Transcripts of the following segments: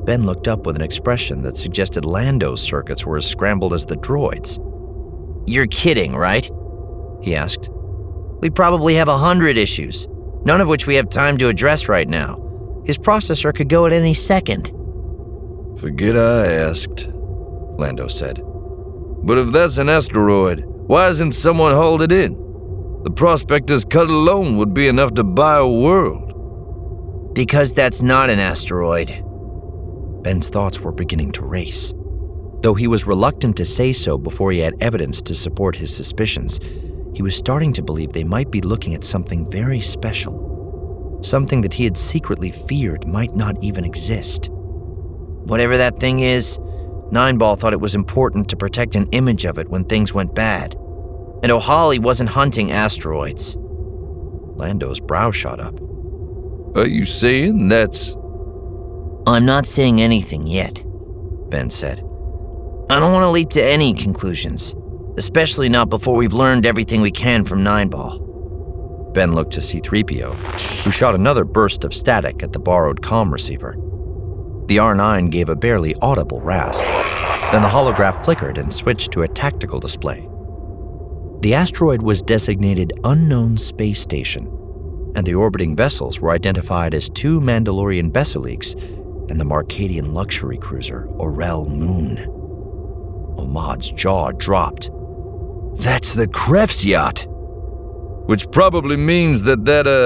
Ben looked up with an expression that suggested Lando's circuits were as scrambled as the droid's. "You're kidding, right?" he asked. "We probably have 100 issues, none of which we have time to address right now. His processor could go at any second." "Forget I asked," Lando said. "But if that's an asteroid, why hasn't someone hauled it in? The Prospector's cut alone would be enough to buy a world." "Because that's not an asteroid." Ben's thoughts were beginning to race. Though he was reluctant to say so before he had evidence to support his suspicions, he was starting to believe they might be looking at something very special. Something that he had secretly feared might not even exist. Whatever that thing is, Nineball thought it was important to protect an image of it when things went bad. And O'Holly wasn't hunting asteroids. Lando's brow shot up. "Are you saying that's—" "I'm not saying anything yet," Ben said. "I don't want to leap to any conclusions, especially not before we've learned everything we can from Nineball." Ben looked to C-3PO, who shot another burst of static at the borrowed comm receiver. The R9 gave a barely audible rasp. Then the holograph flickered and switched to a tactical display. The asteroid was designated Unknown Space Station, and the orbiting vessels were identified as 2 Mandalorian Besaliques and the Marcadian luxury cruiser Orel Moon. Ahmad's jaw dropped. "That's the Kreff's yacht!" "Which probably means that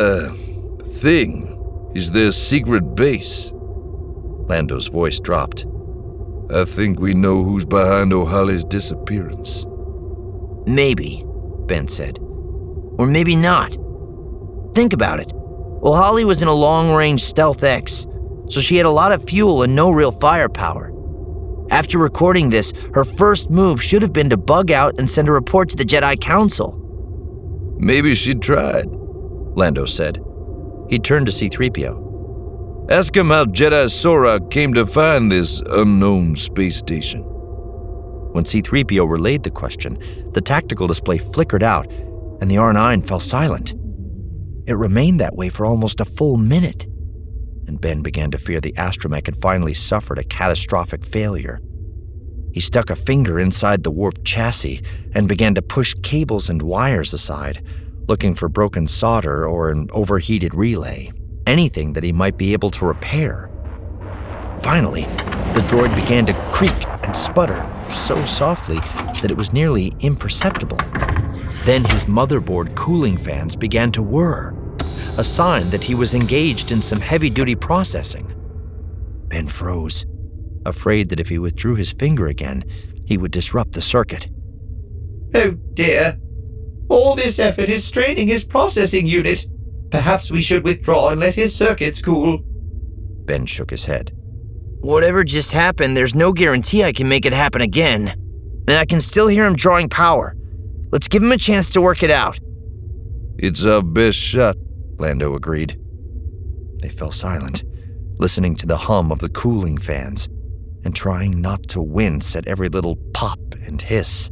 thing is their secret base." Lando's voice dropped. "I think we know who's behind O'Holly's disappearance." "Maybe," Ben said. "Or maybe not. Think about it. O'Holly was in a long-range Stealth X, so she had a lot of fuel and no real firepower. After recording this, her first move should have been to bug out and send a report to the Jedi Council." "Maybe she tried," Lando said. He turned to C-3PO. "Ask him how Jedi Sora came to find this unknown space station." When C-3PO relayed the question, the tactical display flickered out, and the R9 fell silent. It remained that way for almost a full minute, and Ben began to fear the astromech had finally suffered a catastrophic failure. He stuck a finger inside the warped chassis and began to push cables and wires aside, looking for broken solder or an overheated relay, anything that he might be able to repair. Finally, the droid began to creak and sputter so softly that it was nearly imperceptible. Then his motherboard cooling fans began to whir, a sign that he was engaged in some heavy-duty processing. Ben froze, afraid that if he withdrew his finger again, he would disrupt the circuit. "Oh dear. All this effort is straining his processing unit. Perhaps we should withdraw and let his circuits cool." Ben shook his head. "Whatever just happened, there's no guarantee I can make it happen again. And I can still hear him drawing power. Let's give him a chance to work it out." "It's our best shot," Lando agreed. They fell silent, listening to the hum of the cooling fans and trying not to wince at every little pop and hiss.